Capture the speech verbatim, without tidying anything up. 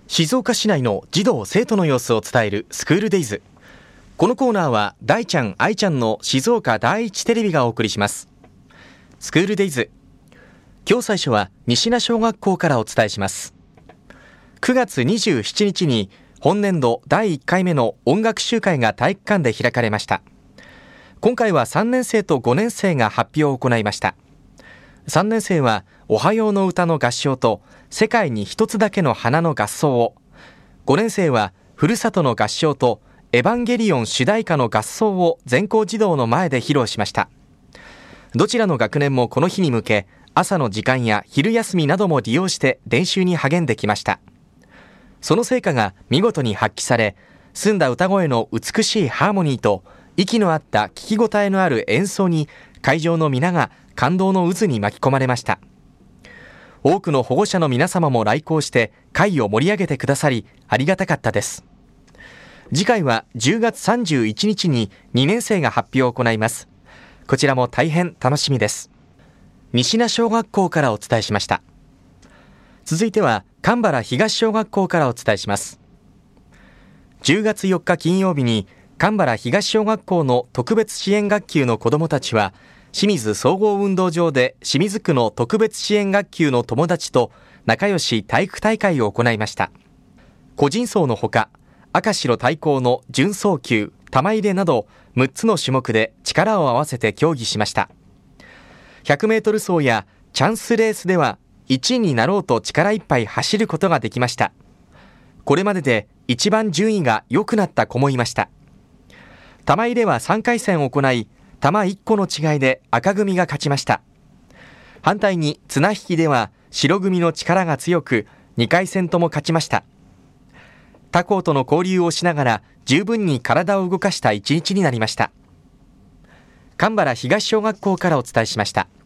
静岡市内の児童生徒の様子を伝えるスクールデイズ。このコーナーは大ちゃん愛ちゃんの静岡第一テレビがお送りします。スクールデイズ、今日最初は西名小学校からお伝えします。くがつにじゅうしちにちに本年度だいいっかいめの音楽集会が体育館で開かれました。今回はさんねんせいとごねんせいが発表を行いました。さんねんせいはおはようの歌の合唱と世界に一つだけの花の合奏を、ごねんせいはふるさとの合唱とエヴァンゲリオン主題歌の合奏を全校児童の前で披露しました。どちらの学年もこの日に向け、朝の時間や昼休みなども利用して練習に励んできました。その成果が見事に発揮され、澄んだ歌声の美しいハーモニーと息の合った聞き応えのある演奏に会場の皆が感動の渦に巻き込まれました。多くの保護者の皆様も来校して会を盛り上げてくださりありがたかったです。次回はじゅうがつさんじゅういちにちににねんせいが発表を行います。こちらも大変楽しみです。西名小学校からお伝えしました。続いては蒲原東小学校からお伝えします。じゅうがつよっか金曜日に蒲原東小学校の特別支援学級の子どもたちは、清水総合運動場で清水区の特別支援学級の友達と仲良し体育大会を行いました。個人走のほか、赤白対抗の準走球、玉入れなどむっつの種目で力を合わせて競技しました。ひゃくメートル走やチャンスレースではいちいになろうと力いっぱい走ることができました。これまでで一番順位が良くなった子もいました。玉入れはさんかいせんを行い、玉いっこの違いで赤組が勝ちました。反対に綱引きでは白組の力が強く、にかいせんとも勝ちました。他校との交流をしながら十分に体を動かした一日になりました。蒲原東小学校からお伝えしました。